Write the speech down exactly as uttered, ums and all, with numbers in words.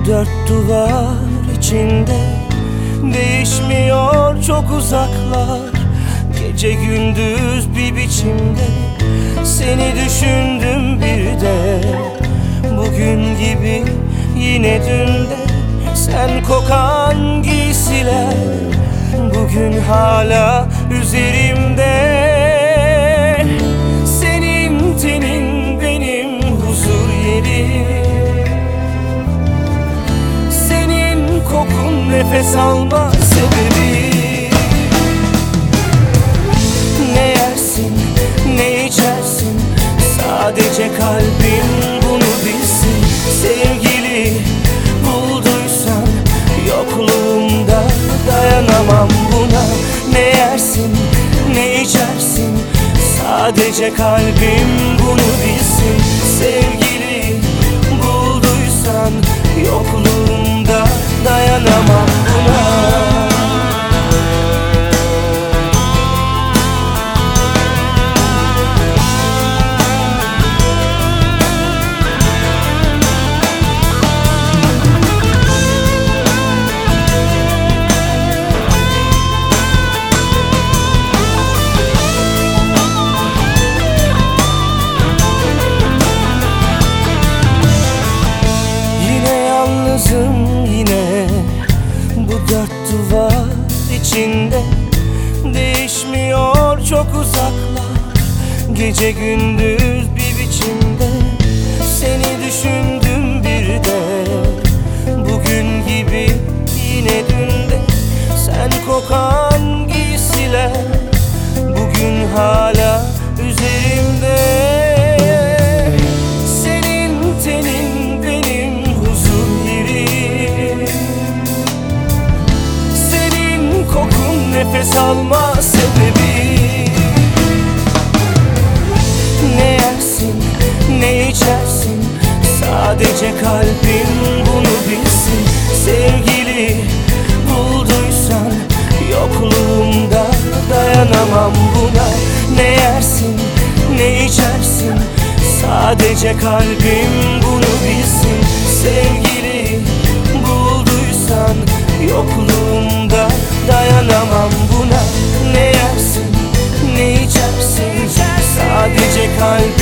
dört duvar içinde değişmiyor çok uzaklar. Gece gündüz bir biçimde seni düşündüm bir de. Bugün gibi yine dünde sen kokan giysiler bugün hala üzerimde. Senin tenin benim huzur yerim, senin kokun nefes alma sebebi. Ne yersin ne içersin sadece kalbin bunu bilsin. Sevgili bulduysan yokluğumda dayanamam buna. Ne yersin ne içersin sadece kalbim bunu bilsin. Sevgili bulduysan yokluğumda dayanamam buna. Yine bu dört duvar içinde değişmiyor çok uzaklar. Gece gündüz bir biçimde seni düşündüm bir de. Bugün gibi yine dünde sen kokan giysiler bugün hala üzerimde. Nefes alma sebebi. Ne yersin ne içersin sadece kalbin bunu bilsin. Sevgili bulduysan yokluğumda dayanamam buna. Ne yersin ne içersin sadece kalbim bunu bilsin. Sevgili bulduysan yokluğumda dayanamam buna. Ne yersin ne içersin sadece kalbim